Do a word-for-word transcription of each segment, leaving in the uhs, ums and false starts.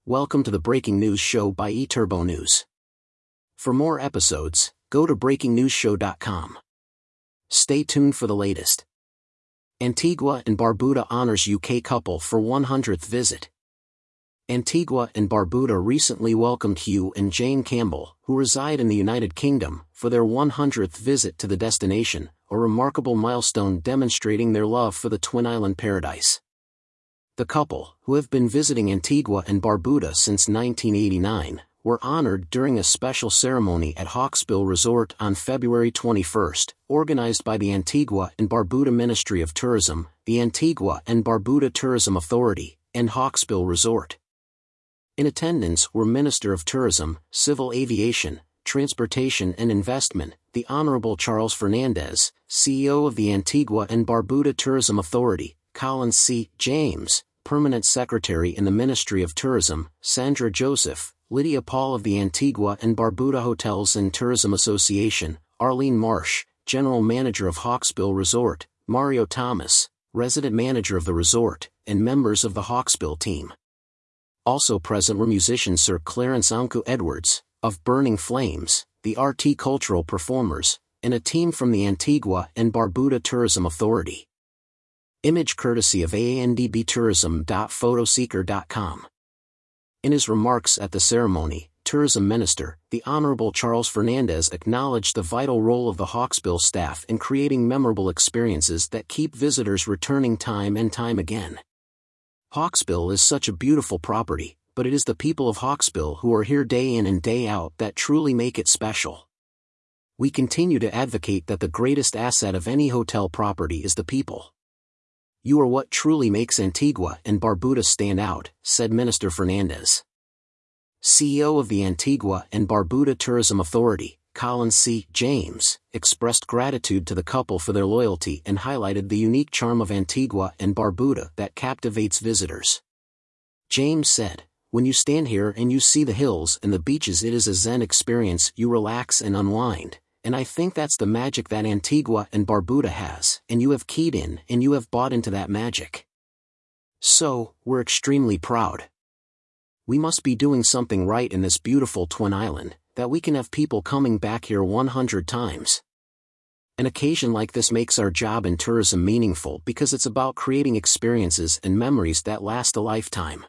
Welcome to the Breaking News Show by eTurbo News. For more episodes, go to breaking news show dot com. Stay tuned for the latest. Antigua and Barbuda honors U K couple for one hundredth visit. Antigua and Barbuda recently welcomed Hugh and Jane Campbell, who reside in the United Kingdom, for their one hundredth visit to the destination, a remarkable milestone demonstrating their love for the Twin Island paradise. The couple, who have been visiting Antigua and Barbuda since nineteen eighty-nine, were honored during a special ceremony at Hawksbill Resort on February twenty-first, organized by the Antigua and Barbuda Ministry of Tourism, the Antigua and Barbuda Tourism Authority, and Hawksbill Resort. In attendance were Minister of Tourism, Civil Aviation, Transportation and Investment, the Honorable Charles Fernandez, C E O of the Antigua and Barbuda Tourism Authority, Colin C. James, Permanent Secretary in the Ministry of Tourism, Sandra Joseph, Lydia Paul of the Antigua and Barbuda Hotels and Tourism Association, Arlene Marsh, General Manager of Hawksbill Resort, Mario Thomas, Resident Manager of the resort, and members of the Hawksbill team. Also present were musician Sir Clarence Anku Edwards, of Burning Flames, the R T Cultural Performers, and a team from the Antigua and Barbuda Tourism Authority. Image courtesy of A N D B tourism dot photoseeker dot com. In his remarks at the ceremony, Tourism Minister, the Honorable Charles Fernandez acknowledged the vital role of the Hawksbill staff in creating memorable experiences that keep visitors returning time and time again. Hawksbill is such a beautiful property, but it is the people of Hawksbill who are here day in and day out that truly make it special. We continue to advocate that the greatest asset of any hotel property is the people. You are what truly makes Antigua and Barbuda stand out, said Minister Fernandez. C E O of the Antigua and Barbuda Tourism Authority, Colin C. James, expressed gratitude to the couple for their loyalty and highlighted the unique charm of Antigua and Barbuda that captivates visitors. James said, "When you stand here and you see the hills and the beaches, it is a zen experience. You relax and unwind. And I think that's the magic that Antigua and Barbuda has, and you have keyed in and you have bought into that magic. So, we're extremely proud. We must be doing something right in this beautiful Twin Island, that we can have people coming back here one hundred times. An occasion like this makes our job in tourism meaningful because it's about creating experiences and memories that last a lifetime.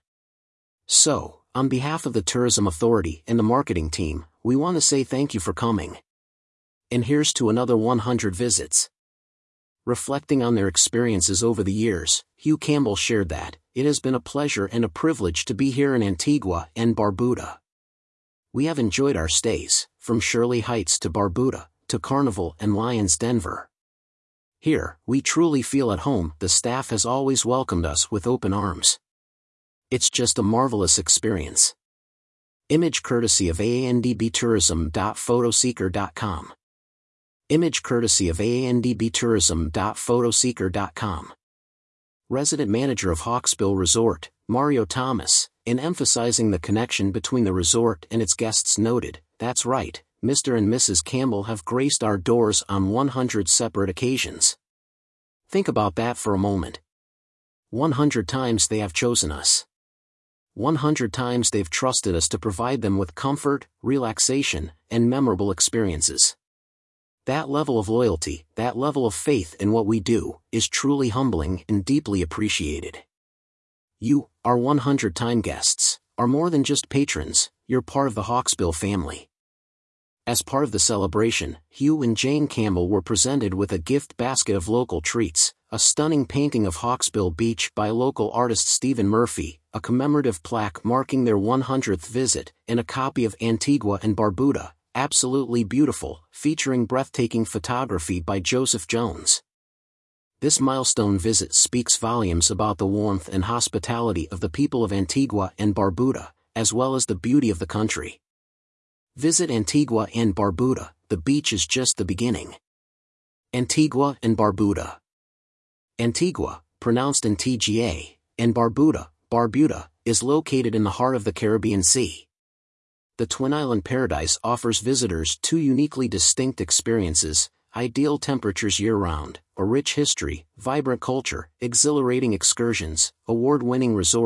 So, on behalf of the Tourism Authority and the marketing team, we want to say thank you for coming. And here's to another one hundred visits." Reflecting on their experiences over the years, Hugh Campbell shared that, "It has been a pleasure and a privilege to be here in Antigua and Barbuda. We have enjoyed our stays, from Shirley Heights to Barbuda, to Carnival and Lions Denver. Here, we truly feel at home. The staff has always welcomed us with open arms. It's just a marvelous experience." Image courtesy of A N D B tourism dot photoseeker dot com. Image courtesy of A N D B tourism dot photoseeker dot com. Resident Manager of Hawksbill Resort, Mario Thomas, in emphasizing the connection between the resort and its guests noted, "That's right, Mister and Missus Campbell have graced our doors on one hundred separate occasions. Think about that for a moment. one hundred times they have chosen us. one hundred times they've trusted us to provide them with comfort, relaxation, and memorable experiences. That level of loyalty, that level of faith in what we do, is truly humbling and deeply appreciated. You, our one hundred time guests, are more than just patrons, you're part of the Hawksbill family." As part of the celebration, Hugh and Jane Campbell were presented with a gift basket of local treats, a stunning painting of Hawksbill Beach by local artist Stephen Murphy, a commemorative plaque marking their one hundredth visit, and a copy of Antigua and Barbuda, Absolutely Beautiful, featuring breathtaking photography by Joseph Jones. This milestone visit speaks volumes about the warmth and hospitality of the people of Antigua and Barbuda, as well as the beauty of the country. Visit Antigua and Barbuda, the beach is just the beginning. Antigua and Barbuda. Antigua, pronounced N T G A, and Barbuda, Barbuda, is located in the heart of the Caribbean Sea. The Twin Island Paradise offers visitors two uniquely distinct experiences: ideal temperatures year-round, a rich history, vibrant culture, exhilarating excursions, award-winning resorts,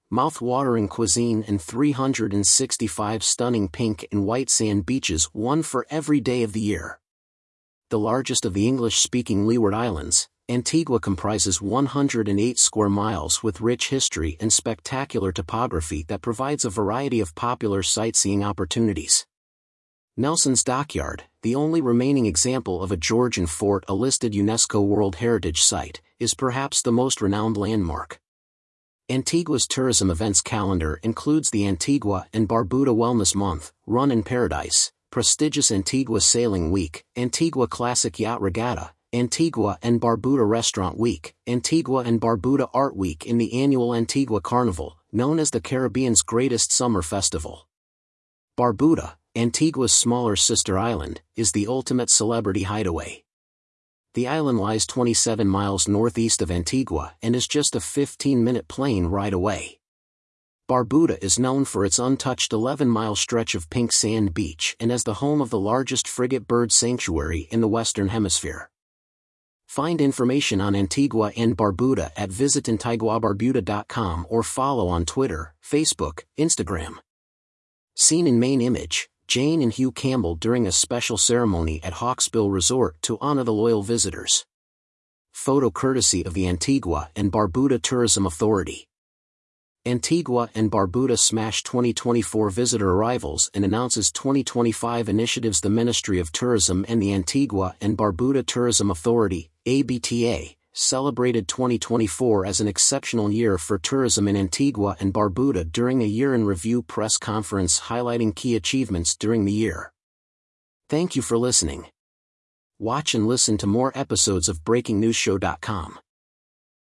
mouth-watering cuisine and three hundred sixty-five stunning pink and white sand beaches, one for every day of the year. The largest of the English-speaking Leeward Islands, Antigua comprises one hundred eight square miles with rich history and spectacular topography that provides a variety of popular sightseeing opportunities. Nelson's Dockyard, the only remaining example of a Georgian fort, a listed UNESCO World Heritage Site, is perhaps the most renowned landmark. Antigua's tourism events calendar includes the Antigua and Barbuda Wellness Month, Run in Paradise, prestigious Antigua Sailing Week, Antigua Classic Yacht Regatta, Antigua and Barbuda Restaurant Week, Antigua and Barbuda Art Week, in the annual Antigua Carnival, known as the Caribbean's greatest summer festival. Barbuda, Antigua's smaller sister island, is the ultimate celebrity hideaway. The island lies twenty-seven miles northeast of Antigua and is just a fifteen-minute plane ride away. Barbuda is known for its untouched eleven-mile stretch of pink sand beach and as the home of the largest frigate bird sanctuary in the Western Hemisphere. Find information on Antigua and Barbuda at visit antigua barbuda dot com or follow on Twitter, Facebook, Instagram. Seen in main image, Jane and Hugh Campbell during a special ceremony at Hawksbill Resort to honor the loyal visitors. Photo courtesy of the Antigua and Barbuda Tourism Authority. Antigua and Barbuda smash twenty twenty-four visitor arrivals and announces twenty twenty-five initiatives. The Ministry of Tourism and the Antigua and Barbuda Tourism Authority, A B T A, celebrated twenty twenty-four as an exceptional year for tourism in Antigua and Barbuda during a year-in-review press conference highlighting key achievements during the year. Thank you for listening. Watch and listen to more episodes of breaking news show dot com.